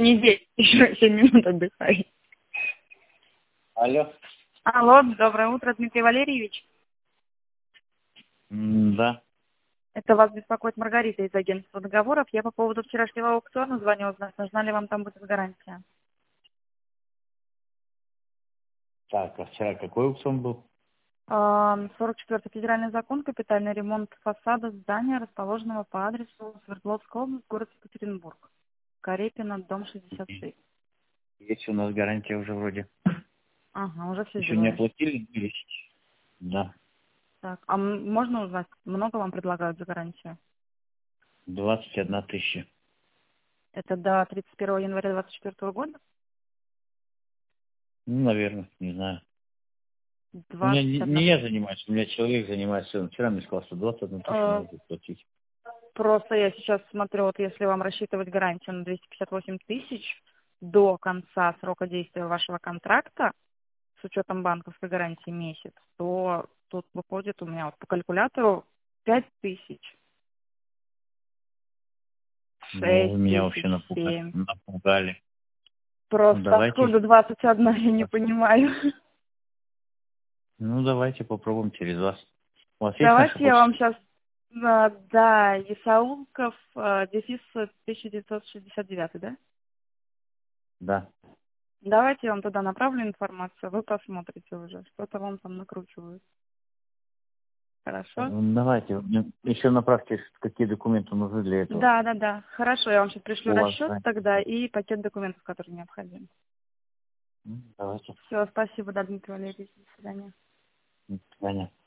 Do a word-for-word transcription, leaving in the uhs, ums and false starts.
не здесь, еще семь минут отдыхай. Алло. Алло, доброе утро, Дмитрий Валерьевич. М, Да. Это вас беспокоит Маргарита из агентства договоров. Я по поводу вчерашнего аукциона звоню узнать, нужна ли вам там будет гарантия. Так, а вчера какой аукцион был? Ам, сорок четвёртый федеральный закон, капитальный ремонт фасада здания, расположенного по адресу Свердловская область, город Екатеринбург. Карепина, дом шестьдесят шесть. Есть у нас гарантия уже вроде. Ага, уже все Еще не сделали. оплатили? Есть. Да. Так, а м- можно узнать, много вам предлагают за гарантию? Двадцать одна тысяча. Это до тридцать первого января двадцать четвёртого года? Ну, наверное, не знаю. У меня не, двадцать одна. не я занимаюсь, у меня человек занимается. Он вчера мне сказал, что двадцать одну тысячу Э, надо платить. Просто я сейчас смотрю, вот если вам рассчитывать гарантию на двести пятьдесят восемь тысяч до конца срока действия вашего контракта, с учетом банковской гарантии месяц, то тут выходит у меня вот по калькулятору пять тысяч, Ну, вы шесть меня тысяч, вообще напугали. семь. напугали. Ну, Просто давайте. откуда двадцать одна, я не понимаю. Ну, давайте попробуем через вас. У вас есть наша Давайте я почта? вам сейчас, да, Исаулков, э, дефис тысяча девятьсот шестьдесят девять, да? Да. Давайте я вам туда направлю информацию, вы посмотрите уже, что-то вам там накручивают. Хорошо? Ну, давайте. Мне еще направьте, какие документы нужны для этого. Да, да, да. Хорошо, я вам сейчас пришлю У вас, расчет да? тогда и пакет документов, которые необходимы. М, Давайте. Все, спасибо, да, Дмитрий Валерьевич. До свидания. До свидания.